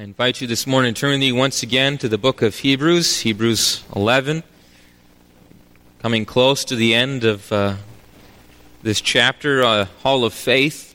I invite you this morning to turn with me once again to the book of Hebrews, Hebrews 11. Coming close to the end of this chapter, Hall of Faith.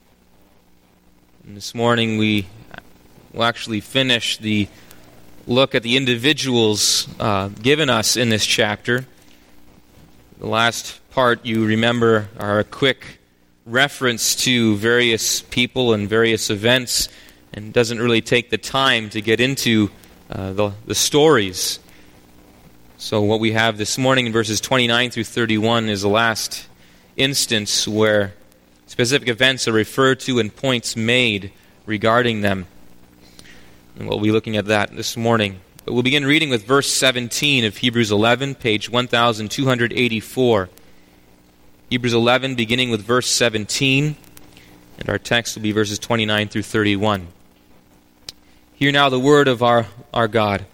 And this morning we will actually finish the look at the individuals given us in this chapter. The last part, you remember, are a quick reference to various people and various events, and doesn't really take the time to get into the stories. So what we have this morning in verses 29 through 31 is the last instance where specific events are referred to and points made regarding them. And we'll be looking at that this morning. But we'll begin reading with verse 17 of Hebrews 11, page 1284. Hebrews 11, beginning with verse 17, and our text will be verses 29 through 31. Hear now the word of our God.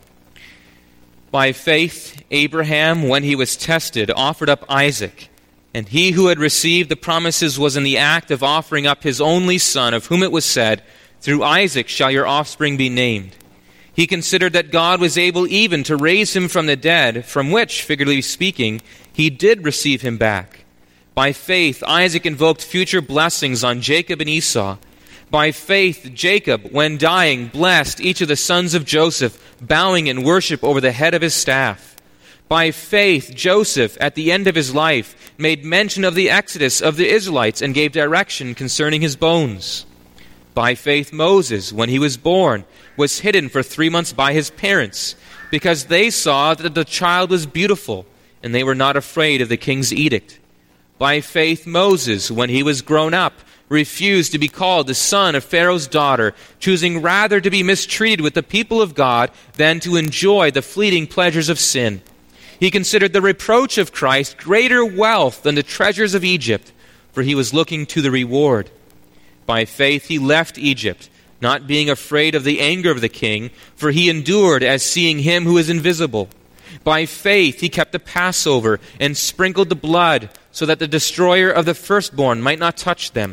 By faith, Abraham, when he was tested, offered up Isaac. And he who had received the promises was in the act of offering up his only son, of whom it was said, "Through Isaac shall your offspring be named." He considered that God was able even to raise him from the dead, from which, figuratively speaking, he did receive him back. By faith, Isaac invoked future blessings on Jacob and Esau. By faith, Jacob, when dying, blessed each of the sons of Joseph, bowing in worship over the head of his staff. By faith, Joseph, at the end of his life, made mention of the exodus of the Israelites and gave direction concerning his bones. By faith, Moses, when he was born, was hidden for 3 months by his parents, because they saw that the child was beautiful, and they were not afraid of the king's edict. By faith, Moses, when he was grown up, refused to be called the son of Pharaoh's daughter, choosing rather to be mistreated with the people of God than to enjoy the fleeting pleasures of sin. He considered the reproach of Christ greater wealth than the treasures of Egypt, for he was looking to the reward. By faith he left Egypt, not being afraid of the anger of the king, for he endured as seeing him who is invisible. By faith he kept the Passover and sprinkled the blood, so that the destroyer of the firstborn might not touch them.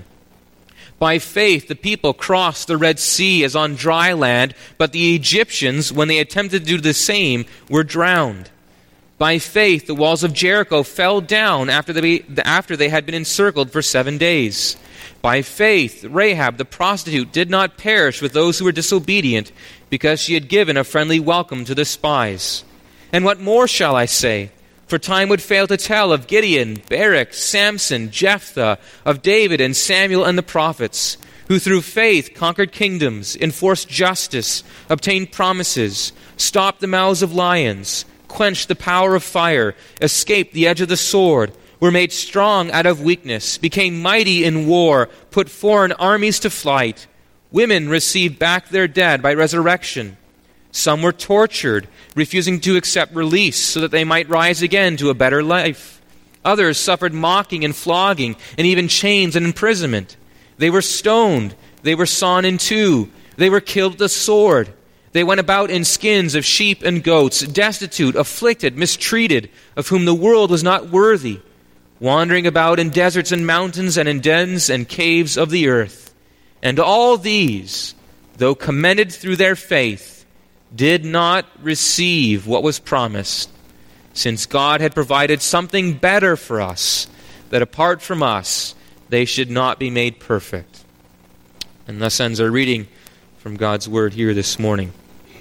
By faith the people crossed the Red Sea as on dry land, but the Egyptians, when they attempted to do the same, were drowned. By faith the walls of Jericho fell down after they had been encircled for 7 days. By faith Rahab the prostitute did not perish with those who were disobedient, because she had given a friendly welcome to the spies. And what more shall I say? For time would fail to tell of Gideon, Barak, Samson, Jephthah, of David and Samuel and the prophets, who through faith conquered kingdoms, enforced justice, obtained promises, stopped the mouths of lions, quenched the power of fire, escaped the edge of the sword, were made strong out of weakness, became mighty in war, put foreign armies to flight. Women received back their dead by resurrection. Some were tortured, refusing to accept release so that they might rise again to a better life. Others suffered mocking and flogging, and even chains and imprisonment. They were stoned. They were sawn in two. They were killed with the sword. They went about in skins of sheep and goats, destitute, afflicted, mistreated, of whom the world was not worthy, wandering about in deserts and mountains and in dens and caves of the earth. And all these, though commended through their faith, did not receive what was promised, since God had provided something better for us, that apart from us they should not be made perfect. And thus ends our reading from God's Word here this morning.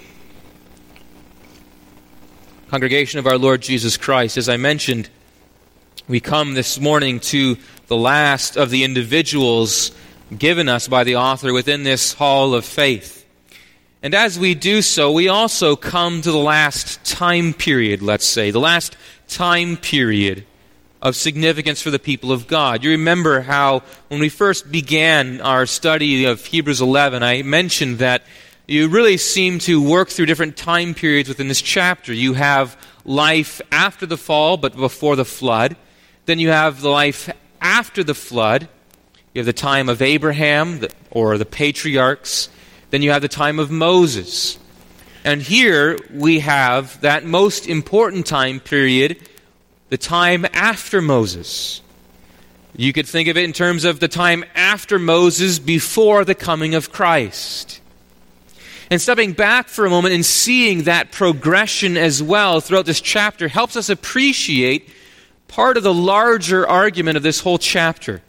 Congregation of our Lord Jesus Christ, as I mentioned, we come this morning to the last of the individuals given us by the author within this hall of faith. And as we do so, we also come to the last time period, let's say, the last time period of significance for the people of God. You remember how when we first began our study of Hebrews 11, I mentioned that you really seem to work through different time periods within this chapter. You have life after the fall, but before the flood. Then you have the life after the flood. You have the time of Abraham, or the patriarchs. Then you have the time of Moses. And here we have that most important time period, the time after Moses. You could think of it in terms of the time after Moses, before the coming of Christ. And stepping back for a moment and seeing that progression as well throughout this chapter helps us appreciate part of the larger argument of this whole chapter.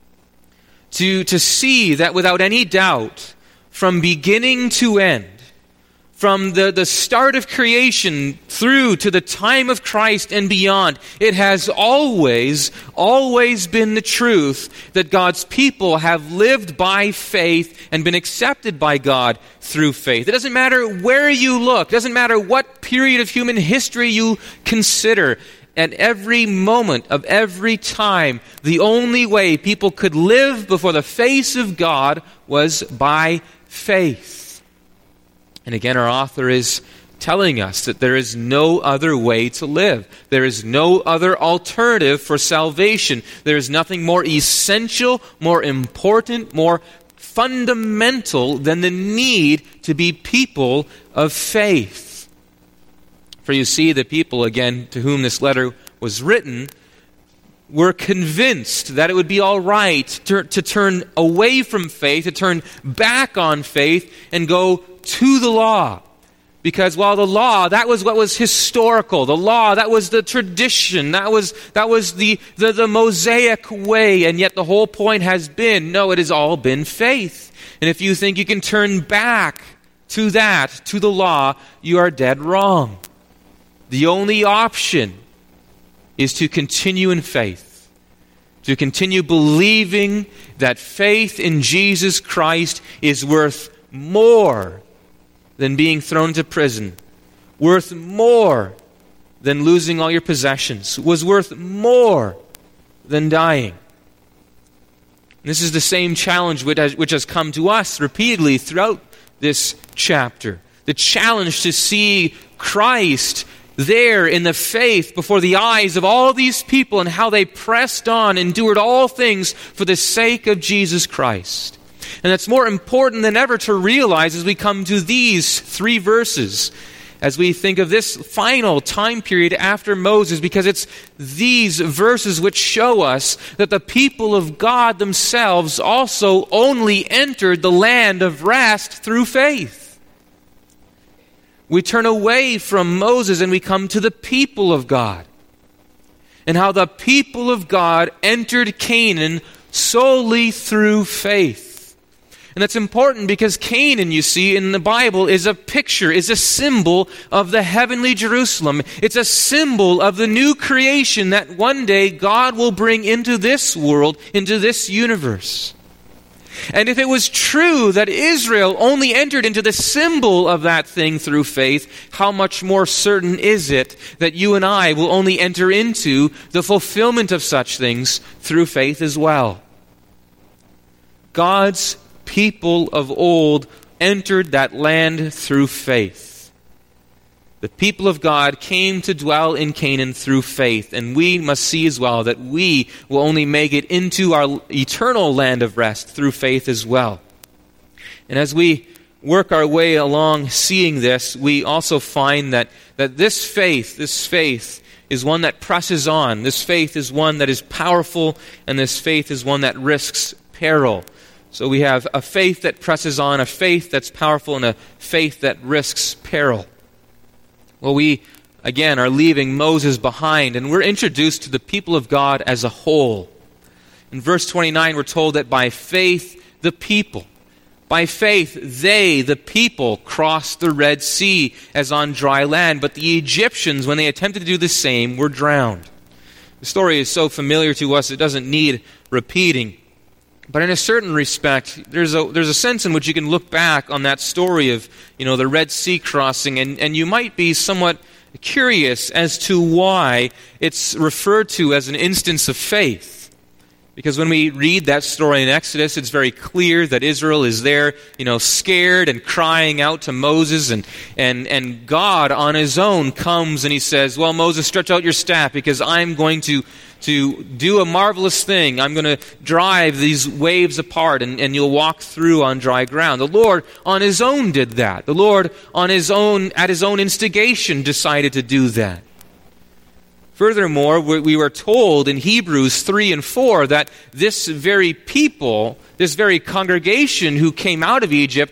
To see that without any doubt, from beginning to end, from the start of creation through to the time of Christ and beyond, it has always been the truth that God's people have lived by faith and been accepted by God through faith. It doesn't matter where you look, it doesn't matter what period of human history you consider. At every moment of every time, the only way people could live before the face of God was by faith. And again, our author is telling us that there is no other way to live. There is no other alternative for salvation. There is nothing more essential, more important, more fundamental than the need to be people of faith. For you see, the people, again, to whom this letter was written, were convinced that it would be all right to turn away from faith, to turn back on faith, and go to the law. Because while the law, that was what was historical. The law, that was the tradition. That was the Mosaic way. And yet the whole point has been, no, it has all been faith. And if you think you can turn back to that, to the law, you are dead wrong. The only option is to continue in faith. To continue believing that faith in Jesus Christ is worth more than being thrown to prison, worth more than losing all your possessions, was worth more than dying. This is the same challenge which has come to us repeatedly throughout this chapter. The challenge to see Christ there in the faith before the eyes of all these people and how they pressed on, endured all things for the sake of Jesus Christ. And that's more important than ever to realize as we come to these 3 verses, as we think of this final time period after Moses, because it's these verses which show us that the people of God themselves also only entered the land of rest through faith. We turn away from Moses and we come to the people of God, and how the people of God entered Canaan solely through faith. And that's important because Canaan, you see, in the Bible is a picture, is a symbol of the heavenly Jerusalem. It's a symbol of the new creation that one day God will bring into this world, into this universe. And if it was true that Israel only entered into the symbol of that thing through faith, how much more certain is it that you and I will only enter into the fulfillment of such things through faith as well? God's people of old entered that land through faith. The people of God came to dwell in Canaan through faith, and we must see as well that we will only make it into our eternal land of rest through faith as well. And as we work our way along seeing this, we also find that this faith is one that presses on. This faith is one that is powerful, and this faith is one that risks peril. So we have a faith that presses on, a faith that's powerful, and a faith that risks peril. Well, we, again, are leaving Moses behind, and we're introduced to the people of God as a whole. In verse 29, we're told that by faith, by faith, they, the people, crossed the Red Sea as on dry land, but the Egyptians, when they attempted to do the same, were drowned. The story is so familiar to us, it doesn't need repeating. But in a certain respect, there's a sense in which you can look back on that story of, the Red Sea crossing, and you might be somewhat curious as to why it's referred to as an instance of faith. Because when we read that story in Exodus, it's very clear that Israel is there, scared and crying out to Moses, and God on his own comes and he says, well, Moses, stretch out your staff because I'm going to do a marvelous thing. I'm going to drive these waves apart and you'll walk through on dry ground. The Lord on his own did that. The Lord on his own, at his own instigation, decided to do that. Furthermore, we were told in Hebrews 3 and 4 that this very people, this very congregation who came out of Egypt,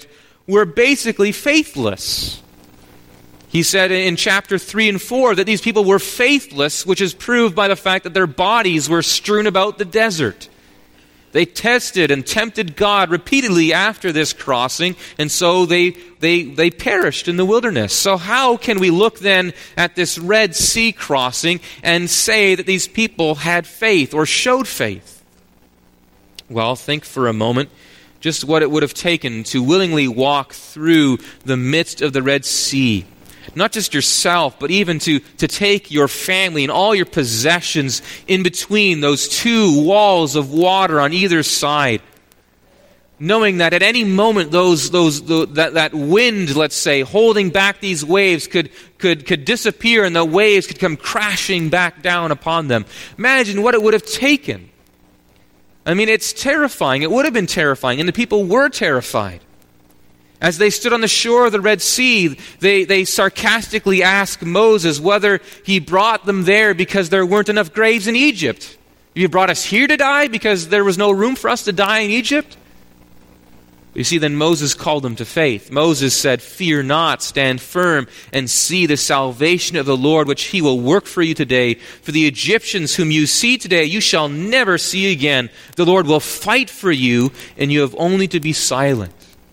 were basically faithless. He said in chapter 3 and 4 that these people were faithless, which is proved by the fact that their bodies were strewn about the desert. They tested and tempted God repeatedly after this crossing, and so they perished in the wilderness. So how can we look then at this Red Sea crossing and say that these people had faith or showed faith? Well, think for a moment just what it would have taken to willingly walk through the midst of the Red Sea. Not just yourself, but even to take your family and all your possessions in between those two walls of water on either side. Knowing that at any moment that wind, let's say, holding back these waves could disappear and the waves could come crashing back down upon them. Imagine what it would have taken. I mean, it's terrifying. It would have been terrifying, and the people were terrified. As they stood on the shore of the Red Sea, they sarcastically asked Moses whether he brought them there because there weren't enough graves in Egypt. You brought us here to die because there was no room for us to die in Egypt? You see, then Moses called them to faith. Moses said, "Fear not, stand firm, and see the salvation of the Lord, which he will work for you today. For the Egyptians whom you see today, you shall never see again. The Lord will fight for you, and you have only to be silent."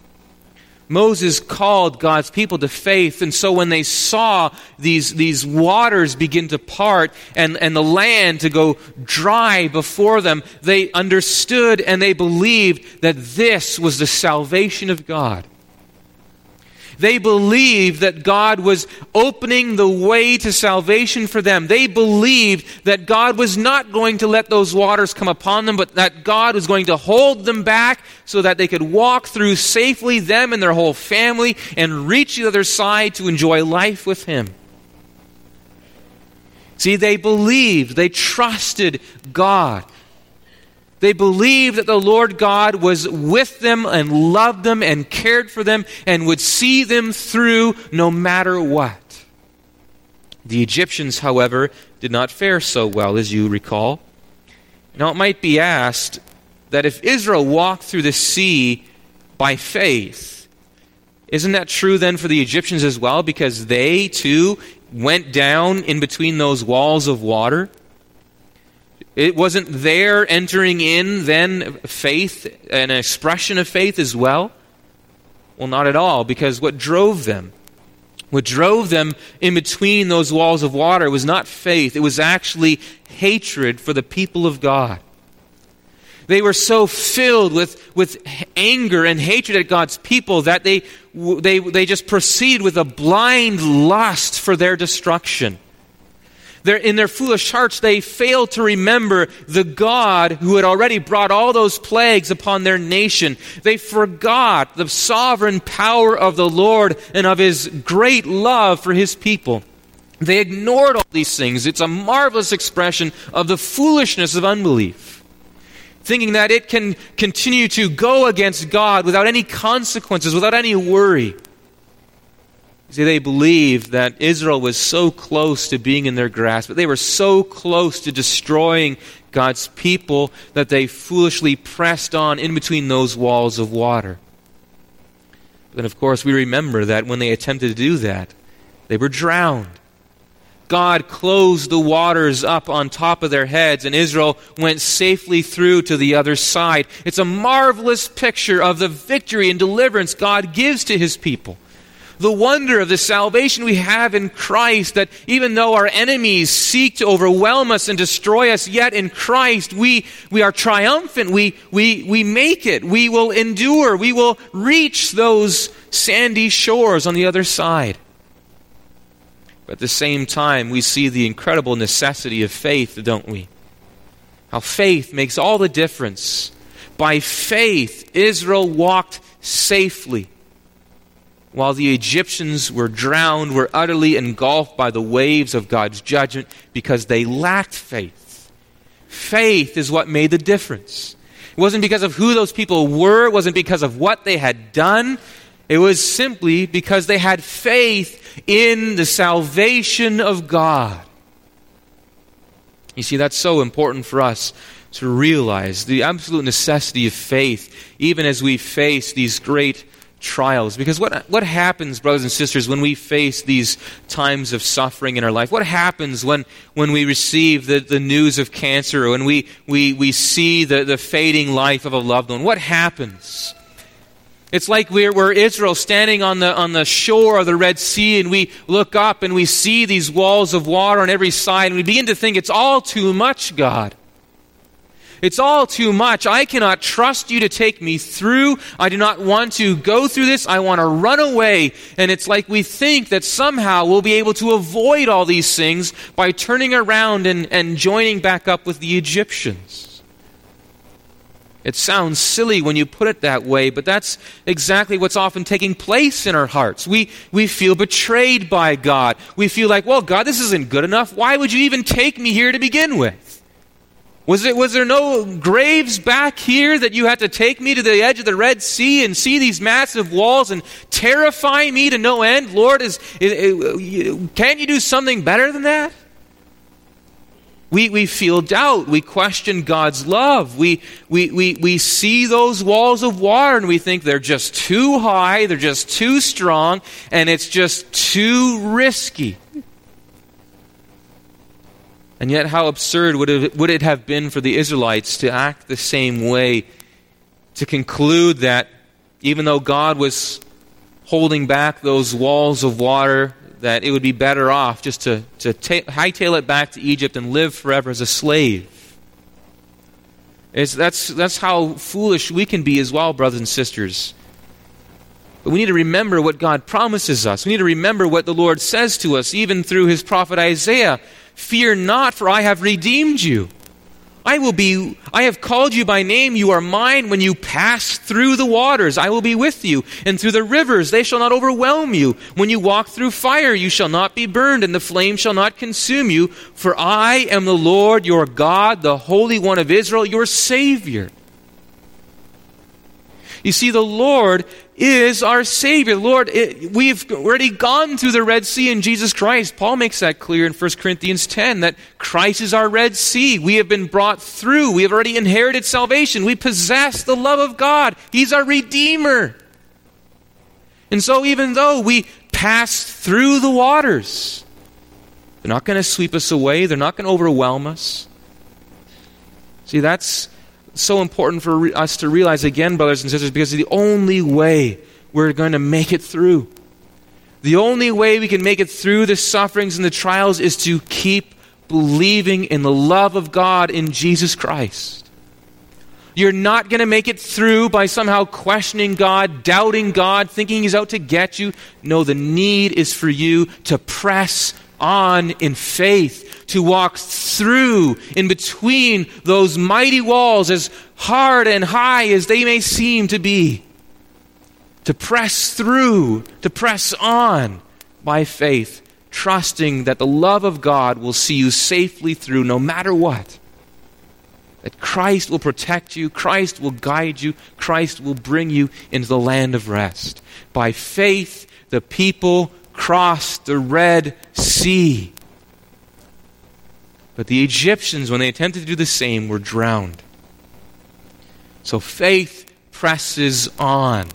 Moses called God's people to faith, and so when they saw these waters begin to part and the land to go dry before them, they understood and they believed that this was the salvation of God. They believed that God was opening the way to salvation for them. They believed that God was not going to let those waters come upon them, but that God was going to hold them back so that they could walk through safely, them and their whole family, and reach the other side to enjoy life with Him. See, they believed, they trusted God. They believed that the Lord God was with them and loved them and cared for them and would see them through no matter what. The Egyptians, however, did not fare so well, as you recall. Now it might be asked that if Israel walked through the sea by faith, isn't that true then for the Egyptians as well? Because they too went down in between those walls of water. It wasn't their entering in then faith, an expression of faith as well? Well, not at all, because what drove them in between those walls of water was not faith. It was actually hatred for the people of God. They were so filled with anger and hatred at God's people that they just proceeded with a blind lust for their destruction. In their foolish hearts, they failed to remember the God who had already brought all those plagues upon their nation. They forgot the sovereign power of the Lord and of His great love for His people. They ignored all these things. It's a marvelous expression of the foolishness of unbelief, thinking that it can continue to go against God without any consequences, without any worry. See, they believed that Israel was so close to being in their grasp, but they were so close to destroying God's people that they foolishly pressed on in between those walls of water. But then, of course, we remember that when they attempted to do that, they were drowned. God closed the waters up on top of their heads, and Israel went safely through to the other side. It's a marvelous picture of the victory and deliverance God gives to His people. The wonder of the salvation we have in Christ, that even though our enemies seek to overwhelm us and destroy us, yet in Christ we are triumphant. We make it. We will endure. We will reach those sandy shores on the other side. But at the same time, we see the incredible necessity of faith, don't we? How faith makes all the difference. By faith, Israel walked safely, while the Egyptians were drowned, were utterly engulfed by the waves of God's judgment because they lacked faith. Faith is what made the difference. It wasn't because of who those people were. It wasn't because of what they had done. It was simply because they had faith in the salvation of God. You see, that's so important for us to realize the absolute necessity of faith, even as we face these great trials. Because what happens, brothers and sisters, when we face these times of suffering in our life? What happens when we receive the news of cancer, or when we see the fading life of a loved one? What happens? It's like we're Israel standing on the shore of the Red Sea, and we look up and we see these walls of water on every side, and we begin to think, it's all too much, God. It's all too much. I cannot trust you to take me through. I do not want to go through this. I want to run away. And it's like we think that somehow we'll be able to avoid all these things by turning around and joining back up with the Egyptians. It sounds silly when you put it that way, but that's exactly what's often taking place in our hearts. We feel betrayed by God. We feel like, well, God, this isn't good enough. Why would you even take me here to begin with? Was there no graves back here that you had to take me to the edge of the Red Sea and see these massive walls and terrify me to no end? Lord, can't you do something better than that? We feel doubt. We question God's love. We see those walls of water and we think they're just too high, they're just too strong, and it's just too risky. And yet how absurd would it have been for the Israelites to act the same way, to conclude that even though God was holding back those walls of water, that it would be better off just to hightail it back to Egypt and live forever as a slave. That's how foolish we can be as well, brothers and sisters. But we need to remember what God promises us. We need to remember what the Lord says to us, even through his prophet Isaiah. Fear not, for I have redeemed you. I have called you by name. You are mine. When you pass through the waters, I will be with you. And through the rivers, they shall not overwhelm you. When you walk through fire, you shall not be burned, and the flame shall not consume you. For I am the Lord your God, the Holy One of Israel, your Savior. You see, the Lord is our Savior. Lord, we've already gone through the Red Sea in Jesus Christ. Paul makes that clear in 1 Corinthians 10, that Christ is our Red Sea. We have been brought through. We have already inherited salvation. We possess the love of God. He's our Redeemer. And so even though we pass through the waters, they're not going to sweep us away. They're not going to overwhelm us. See, that's so important for us to realize again, brothers and sisters, because the only way we're going to make it through, the only way we can make it through the sufferings and the trials is to keep believing in the love of God in Jesus Christ. You're not going to make it through by somehow questioning God, doubting God, thinking he's out to get you. No, the need is for you to press on in faith, to walk through in between those mighty walls, as hard and high as they may seem to be, to press through, to press on by faith, trusting that the love of God will see you safely through no matter what. That Christ will protect you, Christ will guide you, Christ will bring you into the land of rest. By faith, the people crossed the Red Sea. But the Egyptians, when they attempted to do the same, were drowned. So faith presses on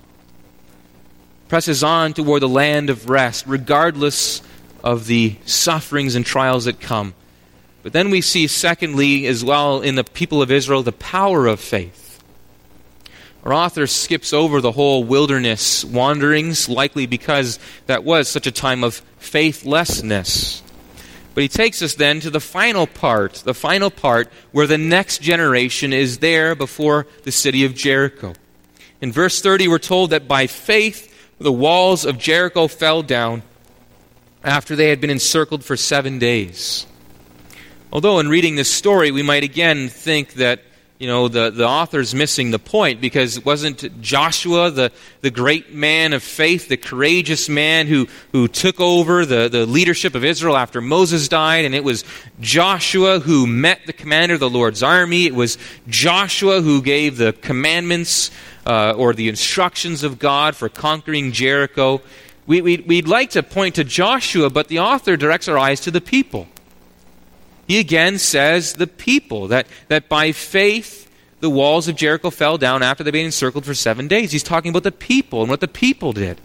toward the land of rest, regardless of the sufferings and trials that come. But then we see, secondly, as well, in the people of Israel, the power of faith. Our author skips over the whole wilderness wanderings, likely because that was such a time of faithlessness. But he takes us then to the final part where the next generation is there before the city of Jericho. In verse 30, we're told that by faith the walls of Jericho fell down after they had been encircled for 7 days. Although in reading this story, we might again think that the author's missing the point, because it wasn't Joshua, the great man of faith, the courageous man who took over the leadership of Israel after Moses died, and it was Joshua who met the commander of the Lord's army. It was Joshua who gave the commandments or the instructions of God for conquering Jericho. We'd like to point to Joshua, but the author directs our eyes to the people. He again says the people, that by faith the walls of Jericho fell down after they'd been encircled for 7 days. He's talking about the people and what the people did.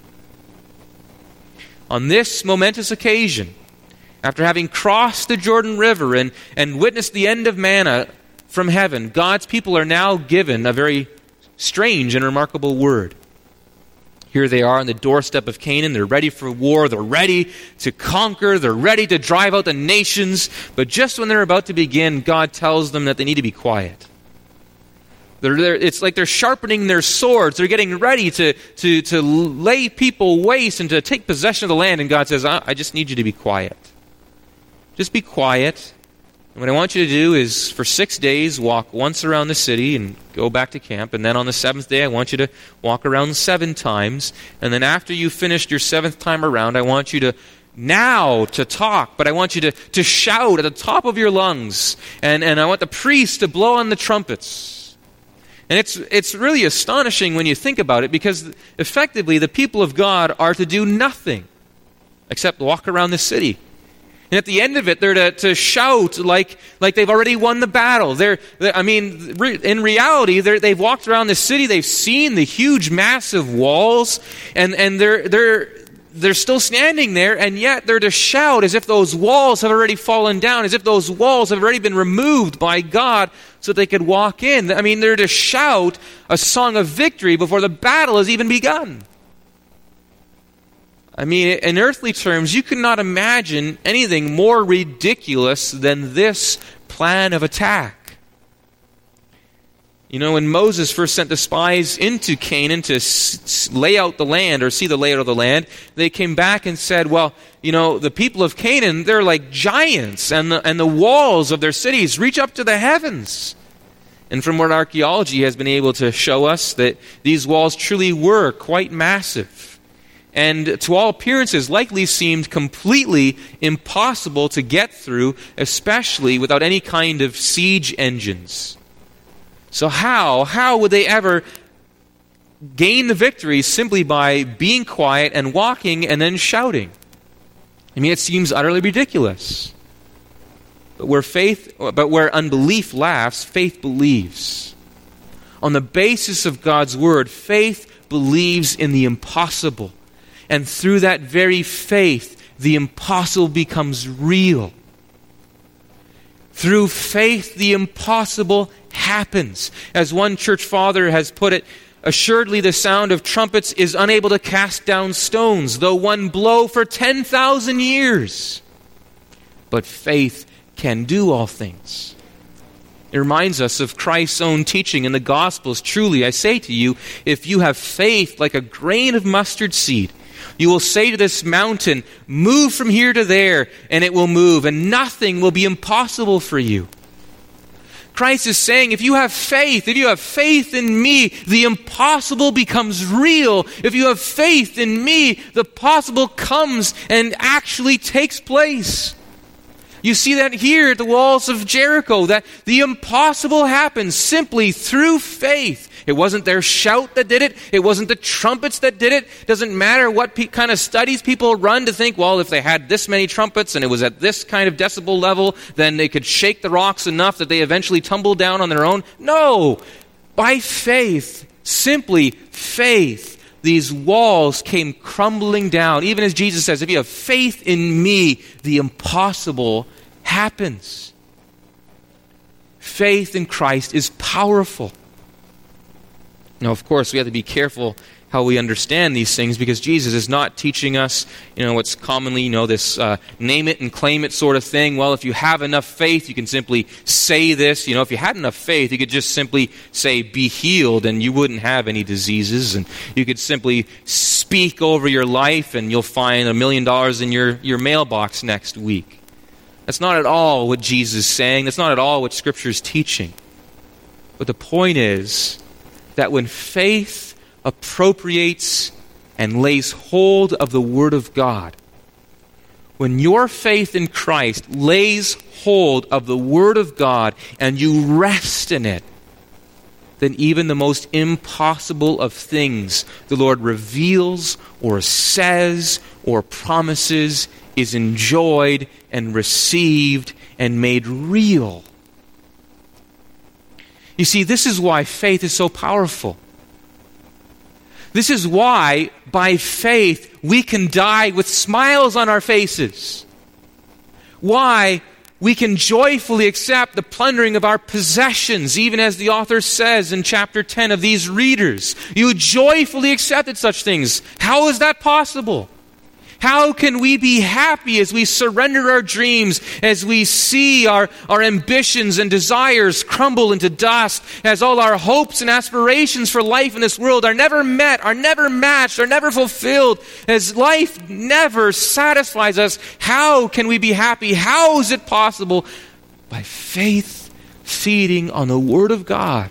On this momentous occasion, after having crossed the Jordan River and witnessed the end of manna from heaven, God's people are now given a very strange and remarkable word. Here they are on the doorstep of Canaan. They're ready for war. They're ready to conquer. They're ready to drive out the nations. But just when they're about to begin, God tells them that they need to be quiet. It's like they're sharpening their swords. They're getting ready to lay people waste and to take possession of the land. And God says, I just need you to be quiet. Just be quiet. And what I want you to do is, for 6 days, walk once around the city and go back to camp. And then on the 7th day, I want you to walk around 7 times. And then after you've finished your 7th time around, I want you to talk, but I want you to shout at the top of your lungs. And I want the priests to blow on the trumpets. And it's really astonishing when you think about it, because effectively the people of God are to do nothing except walk around the city. And at the end of it, they're to shout like they've already won the battle. In reality, they've walked around the city. They've seen the huge, massive walls, and they're still standing there. And yet they're to shout as if those walls have already fallen down, as if those walls have already been removed by God, so that they could walk in. They're to shout a song of victory before the battle has even begun. In earthly terms, you could not imagine anything more ridiculous than this plan of attack. When Moses first sent the spies into Canaan to lay out the land, or see the layout of the land, they came back and said, the people of Canaan, they're like giants, and the walls of their cities reach up to the heavens. And from what archaeology has been able to show us, that these walls truly were quite massive. And to all appearances, likely seemed completely impossible to get through, especially without any kind of siege engines. So how would they ever gain the victory simply by being quiet and walking and then shouting? It seems utterly ridiculous. But where unbelief laughs, faith believes. On the basis of God's word, faith believes in the impossible. And through that very faith, the impossible becomes real. Through faith, the impossible happens. As one church father has put it, assuredly the sound of trumpets is unable to cast down stones, though one blow for 10,000 years. But faith can do all things. It reminds us of Christ's own teaching in the Gospels. Truly, I say to you, if you have faith like a grain of mustard seed, you will say to this mountain, move from here to there, and it will move, and nothing will be impossible for you. Christ is saying, if you have faith in me, the impossible becomes real. If you have faith in me, the possible comes and actually takes place. You see that here at the walls of Jericho, that the impossible happens simply through faith. It wasn't their shout that did it. It wasn't the trumpets that did it. It doesn't matter what kind of studies people run to think, if they had this many trumpets and it was at this kind of decibel level, then they could shake the rocks enough that they eventually tumble down on their own. No! By faith, simply faith, these walls came crumbling down. Even as Jesus says, if you have faith in me, the impossible happens. Faith in Christ is powerful. Now, of course, we have to be careful how we understand these things, because Jesus is not teaching us, what's commonly, this name it and claim it sort of thing. Well, if you have enough faith, you can simply say this. If you had enough faith, you could just simply say, be healed, and you wouldn't have any diseases. And you could simply speak over your life, and you'll find $1 million in your mailbox next week. That's not at all what Jesus is saying. That's not at all what Scripture is teaching. But the point is that when faith appropriates and lays hold of the Word of God, when your faith in Christ lays hold of the Word of God and you rest in it, then even the most impossible of things the Lord reveals or says or promises is enjoyed and received and made real. You see, this is why faith is so powerful. This is why, by faith, we can die with smiles on our faces. Why we can joyfully accept the plundering of our possessions, even as the author says in chapter 10 of these readers. You joyfully accepted such things. How is that possible? How can we be happy as we surrender our dreams, as we see our ambitions and desires crumble into dust, as all our hopes and aspirations for life in this world are never met, are never matched, are never fulfilled, as life never satisfies us? How can we be happy? How is it possible? By faith feeding on the Word of God.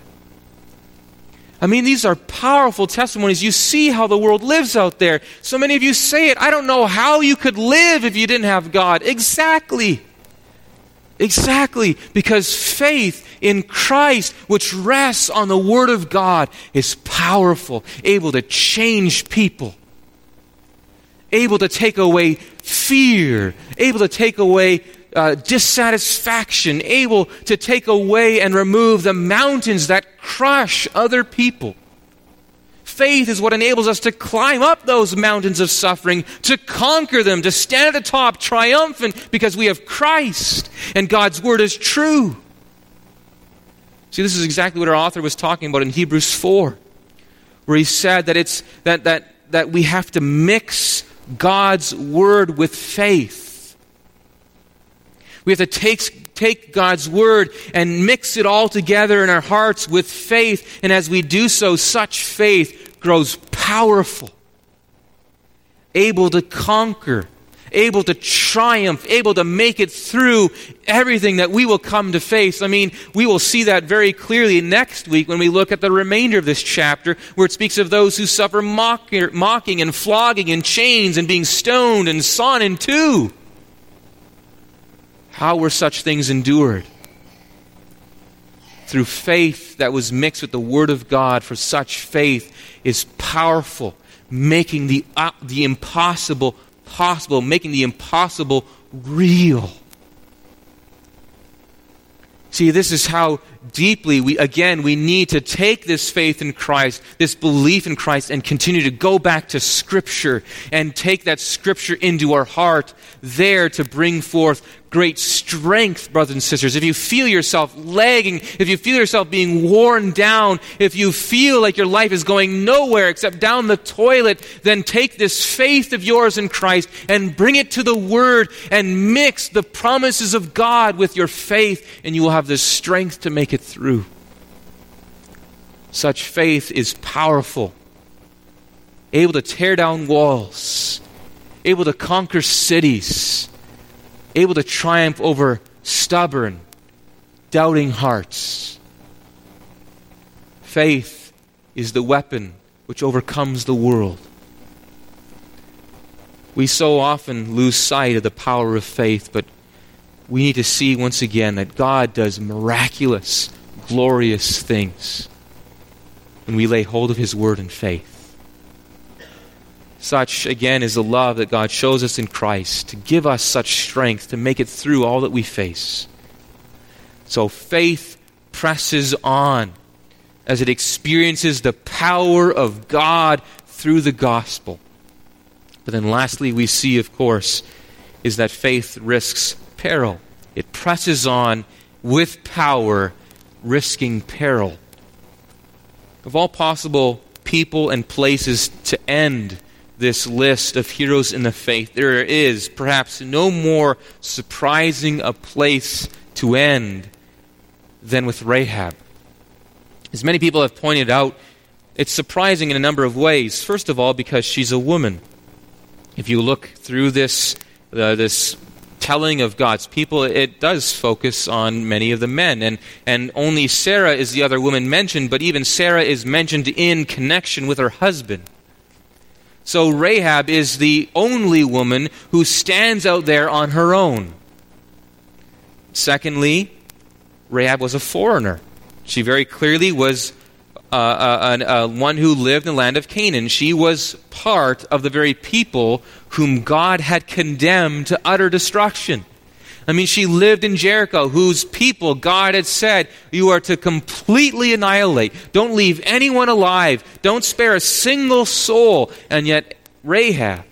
I mean, these are powerful testimonies. You see how the world lives out there. So many of you say it, I don't know how you could live if you didn't have God. Exactly. Exactly. Because faith in Christ, which rests on the Word of God, is powerful, able to change people, able to take away fear, able to take away dissatisfaction, able to take away and remove the mountains that crush other people. Faith is what enables us to climb up those mountains of suffering, to conquer them, to stand at the top triumphant because we have Christ and God's Word is true. See, this is exactly what our author was talking about in Hebrews 4, where he said that it's that we have to mix God's Word with faith. We have to take God's Word and mix it all together in our hearts with faith. And as we do so, such faith grows powerful, able to conquer, able to triumph, able to make it through everything that we will come to face. I mean, we will see that very clearly next week when we look at the remainder of this chapter, where it speaks of those who suffer mocking and flogging and chains and being stoned and sawn in two. How were such things endured? Through faith that was mixed with the Word of God, for such faith is powerful, making the impossible possible, making the impossible real. See, this is how deeply we need to take this faith in Christ, this belief in Christ, and continue to go back to Scripture and take that Scripture into our heart there to bring forth great strength, brothers and sisters. If you feel yourself lagging, if you feel yourself being worn down, if you feel like your life is going nowhere except down the toilet, then take this faith of yours in Christ and bring it to the Word and mix the promises of God with your faith, and you will have the strength to make it through. Such faith is powerful, able to tear down walls, able to conquer cities, able to triumph over stubborn, doubting hearts. Faith is the weapon which overcomes the world. We so often lose sight of the power of faith, but we need to see once again that God does miraculous, glorious things when we lay hold of His Word in faith. Such, again, is the love that God shows us in Christ, to give us such strength to make it through all that we face. So faith presses on as it experiences the power of God through the gospel. But then lastly, we see, of course, is that faith risks peril. It presses on with power, risking peril. Of all possible people and places to end this list of heroes in the faith, there is perhaps no more surprising a place to end than with Rahab. As many people have pointed out, it's surprising in a number of ways. First of all, because she's a woman. If you look through this telling of God's people, it does focus on many of the men. And only Sarah is the other woman mentioned, but even Sarah is mentioned in connection with her husband. So Rahab is the only woman who stands out there on her own. Secondly, Rahab was a foreigner. She very clearly was one who lived in the land of Canaan. She was part of the very people whom God had condemned to utter destruction. I mean, she lived in Jericho, whose people God had said, you are to completely annihilate. Don't leave anyone alive. Don't spare a single soul. And yet, Rahab,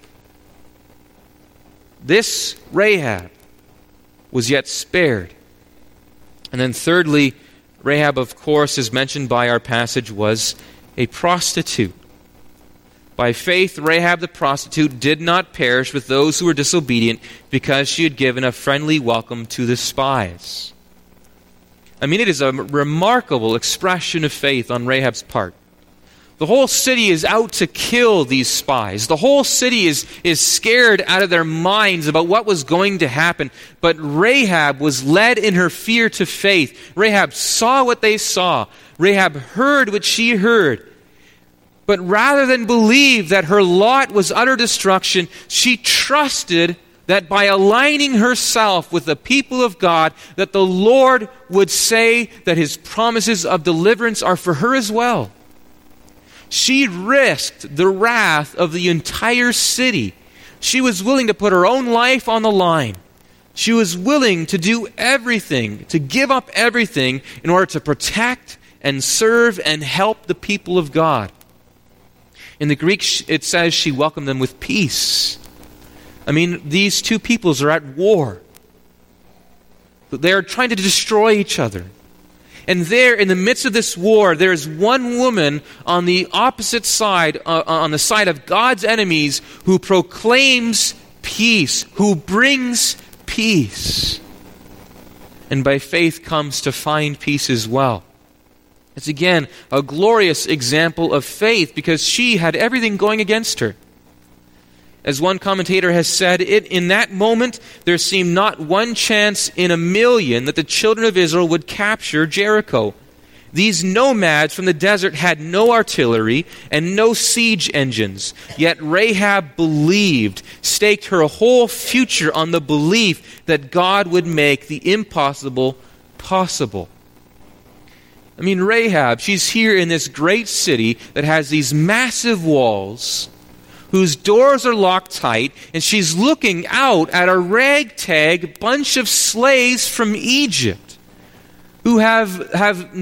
this Rahab, was yet spared. And then thirdly, Rahab, of course, as mentioned by our passage, was a prostitute. By faith, Rahab the prostitute did not perish with those who were disobedient because she had given a friendly welcome to the spies. I mean, it is a remarkable expression of faith on Rahab's part. The whole city is out to kill these spies. The whole city is scared out of their minds about what was going to happen. But Rahab was led in her fear to faith. Rahab saw what they saw. Rahab heard what she heard. But rather than believe that her lot was utter destruction, she trusted that by aligning herself with the people of God, that the Lord would say that His promises of deliverance are for her as well. She risked the wrath of the entire city. She was willing to put her own life on the line. She was willing to do everything, to give up everything in order to protect and serve and help the people of God. In the Greek, it says she welcomed them with peace. I mean, these two peoples are at war. They are trying to destroy each other. And there, in the midst of this war, there is one woman on the opposite side, on the side of God's enemies, who proclaims peace, who brings peace. And by faith comes to find peace as well. It's again a glorious example of faith because she had everything going against her. As one commentator has said, in that moment there seemed not one chance in a million that the children of Israel would capture Jericho. These nomads from the desert had no artillery and no siege engines. Yet Rahab believed, staked her whole future on the belief that God would make the impossible possible. I mean, Rahab, she's here in this great city that has these massive walls, whose doors are locked tight, and she's looking out at a ragtag bunch of slaves from Egypt who have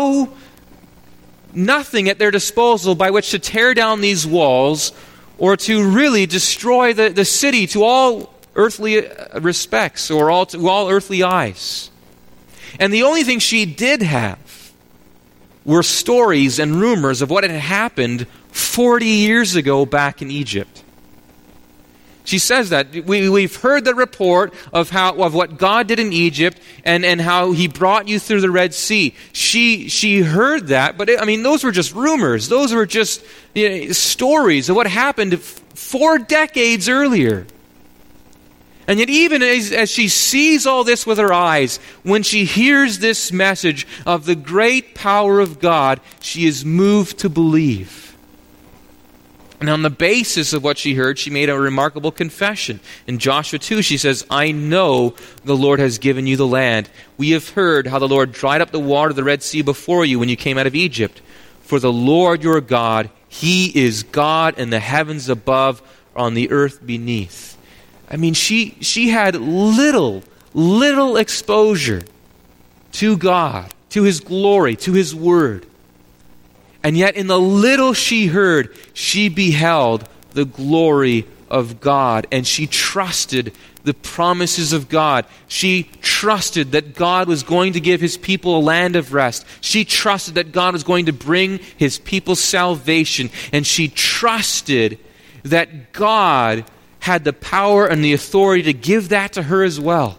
nothing at their disposal by which to tear down these walls or to really destroy the city to all earthly respects or to all earthly eyes. And the only thing she did have were stories and rumors of what had happened 40 years ago back in Egypt. She says that. We've heard the report of what God did in Egypt and how He brought you through the Red Sea. She heard that, but those were just rumors. Those were just stories of what happened 4 decades earlier. And yet even as she sees all this with her eyes, when she hears this message of the great power of God, she is moved to believe. And on the basis of what she heard, she made a remarkable confession. In Joshua 2, she says, I know the Lord has given you the land. We have heard how the Lord dried up the water of the Red Sea before you when you came out of Egypt. For the Lord your God, He is God in the heavens above, on the earth beneath. I mean, she had little exposure to God, to His glory, to His Word. And yet in the little she heard, she beheld the glory of God. And she trusted the promises of God. She trusted that God was going to give His people a land of rest. She trusted that God was going to bring His people salvation. And she trusted that God had the power and the authority to give that to her as well.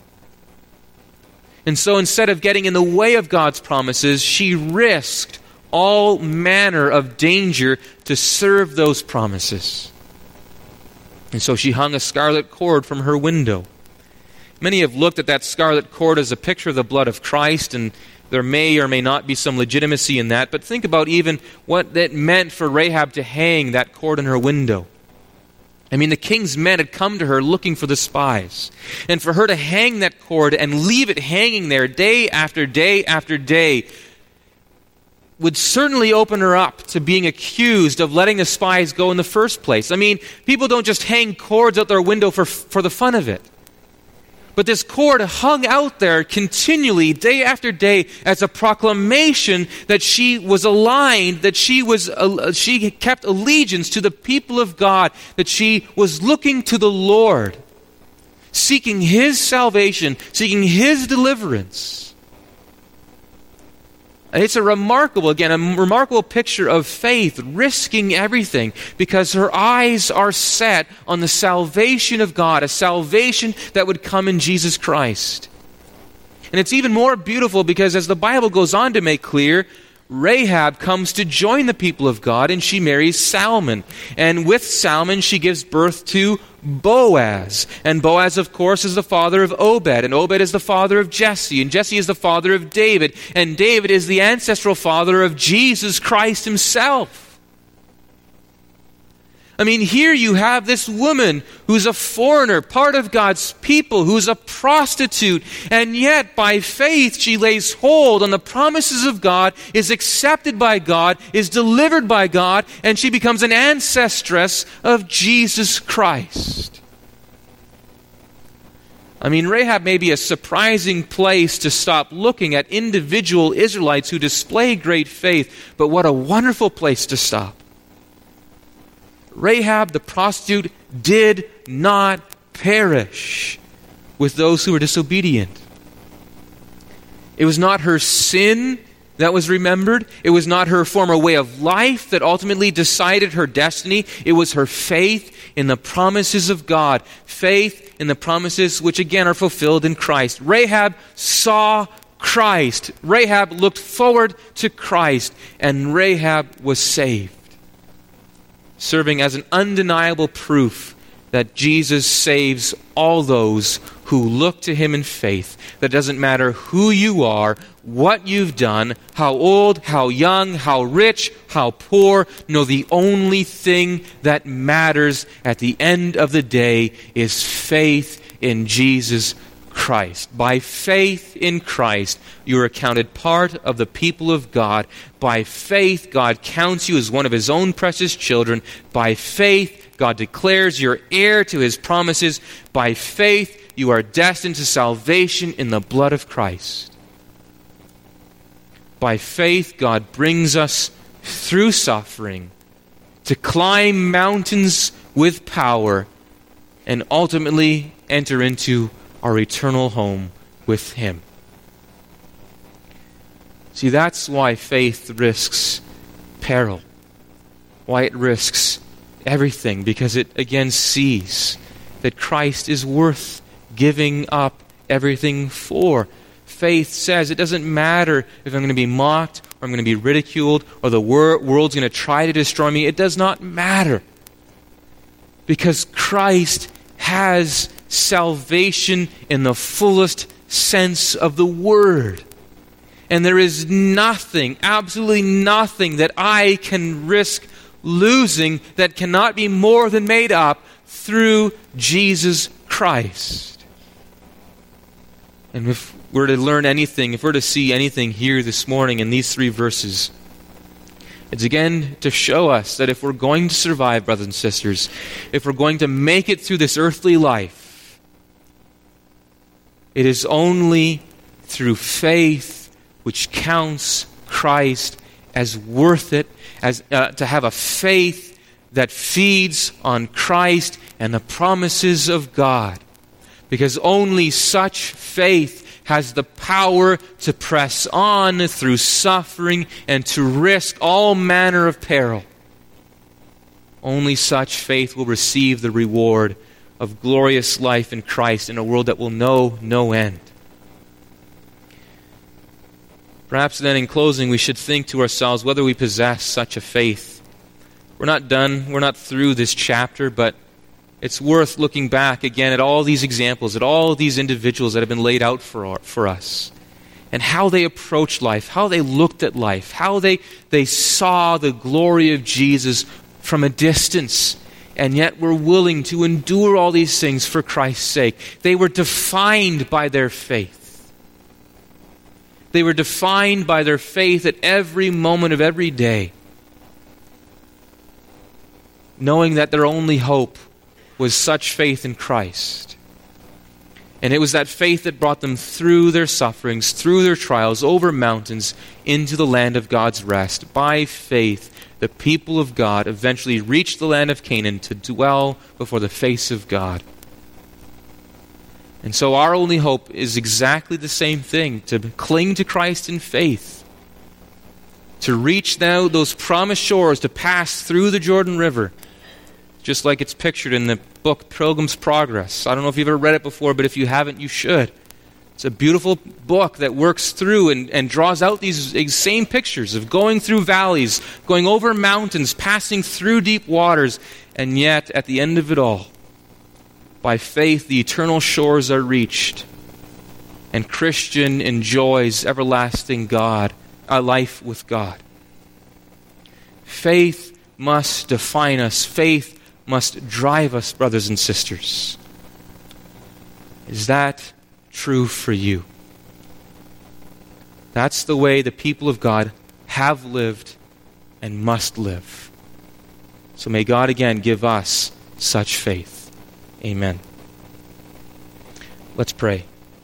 And so instead of getting in the way of God's promises, she risked all manner of danger to serve those promises. And so she hung a scarlet cord from her window. Many have looked at that scarlet cord as a picture of the blood of Christ, and there may or may not be some legitimacy in that, but think about even what that meant for Rahab to hang that cord in her window. I mean, the king's men had come to her looking for the spies. And for her to hang that cord and leave it hanging there day after day after day would certainly open her up to being accused of letting the spies go in the first place. I mean, people don't just hang cords out their window for the fun of it. But this cord hung out there continually, day after day, as a proclamation that she was aligned, that she kept allegiance to the people of God, that she was looking to the Lord, seeking His salvation, seeking His deliverance. And it's a remarkable picture of faith, risking everything, because her eyes are set on the salvation of God, a salvation that would come in Jesus Christ. And it's even more beautiful because, as the Bible goes on to make clear, Rahab comes to join the people of God, and she marries Salmon. And with Salmon, she gives birth to Boaz. And Boaz, of course, is the father of Obed. And Obed is the father of Jesse. And Jesse is the father of David. And David is the ancestral father of Jesus Christ Himself. I mean, here you have this woman who's a foreigner, part of God's people, who's a prostitute, and yet by faith she lays hold on the promises of God, is accepted by God, is delivered by God, and she becomes an ancestress of Jesus Christ. I mean, Rahab may be a surprising place to stop looking at individual Israelites who display great faith, but what a wonderful place to stop. Rahab the prostitute did not perish with those who were disobedient. It was not her sin that was remembered. It was not her former way of life that ultimately decided her destiny. It was her faith in the promises of God. Faith in the promises which again are fulfilled in Christ. Rahab saw Christ. Rahab looked forward to Christ. And Rahab was saved, serving as an undeniable proof that Jesus saves all those who look to Him in faith. That doesn't matter who you are, what you've done, how old, how young, how rich, how poor. No, the only thing that matters at the end of the day is faith in Jesus Christ. By faith in Christ, you are accounted part of the people of God. By faith, God counts you as one of His own precious children. By faith, God declares you're heir to His promises. By faith, you are destined to salvation in the blood of Christ. By faith, God brings us through suffering to climb mountains with power and ultimately enter into our eternal home with Him. See, that's why faith risks peril. Why it risks everything. Because it again sees that Christ is worth giving up everything for. Faith says it doesn't matter if I'm going to be mocked or I'm going to be ridiculed or the world's going to try to destroy me. It does not matter. Because Christ has salvation in the fullest sense of the word. And there is nothing, absolutely nothing that I can risk losing that cannot be more than made up through Jesus Christ. And if we're to learn anything, if we're to see anything here this morning in these 3 verses, it's again to show us that if we're going to survive, brothers and sisters, if we're going to make it through this earthly life, it is only through faith which counts Christ as worth it, as to have a faith that feeds on Christ and the promises of God. Because only such faith has the power to press on through suffering and to risk all manner of peril. Only such faith will receive the reward of glorious life in Christ in a world that will know no end. Perhaps then in closing we should think to ourselves whether we possess such a faith. We're not done, we're not through this chapter, but it's worth looking back again at all these examples, at all these individuals that have been laid out for us, and how they approached life, how they looked at life, how they saw the glory of Jesus from a distance, and yet were willing to endure all these things for Christ's sake. They were defined by their faith. They were defined by their faith at every moment of every day, knowing that their only hope was such faith in Christ. And it was that faith that brought them through their sufferings, through their trials, over mountains, into the land of God's rest. By faith, the people of God eventually reached the land of Canaan to dwell before the face of God. And so our only hope is exactly the same thing, to cling to Christ in faith, to reach now those promised shores, to pass through the Jordan River, just like it's pictured in the book Pilgrim's Progress. I don't know if you've ever read it before, but if you haven't, you should. It's a beautiful book that works through and draws out these same pictures of going through valleys, going over mountains, passing through deep waters, and yet at the end of it all, by faith the eternal shores are reached, and Christian enjoys everlasting life with God. Faith must define us. Faith must drive us, brothers and sisters. Is that true for you? That's the way the people of God have lived and must live. So may God again give us such faith. Amen. Let's pray.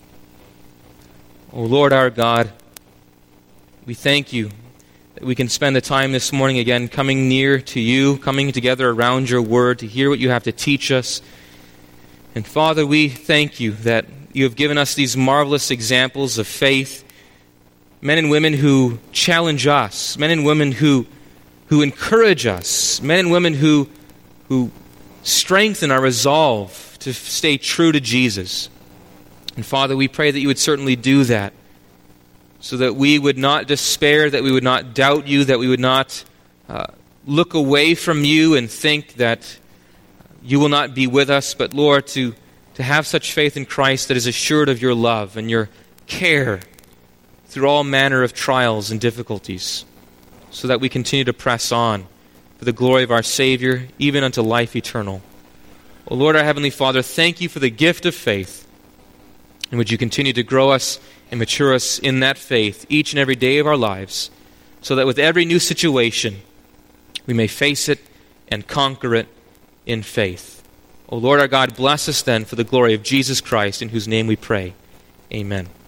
O Lord our God, we thank you that we can spend the time this morning again coming near to you, coming together around your word to hear what you have to teach us. And Father, we thank you that you have given us these marvelous examples of faith, men and women who challenge us, men and women who encourage us, men and women who strengthen our resolve to stay true to Jesus. And Father, we pray that you would certainly do that, so that we would not despair, that we would not doubt you, that we would not look away from you and think that you will not be with us, but Lord, to have such faith in Christ that is assured of your love and your care through all manner of trials and difficulties, so that we continue to press on for the glory of our Savior, even unto life eternal. O Lord, our Heavenly Father, thank you for the gift of faith, and would you continue to grow us and mature us in that faith each and every day of our lives, so that with every new situation, we may face it and conquer it in faith. O Lord our God, bless us then for the glory of Jesus Christ, in whose name we pray. Amen.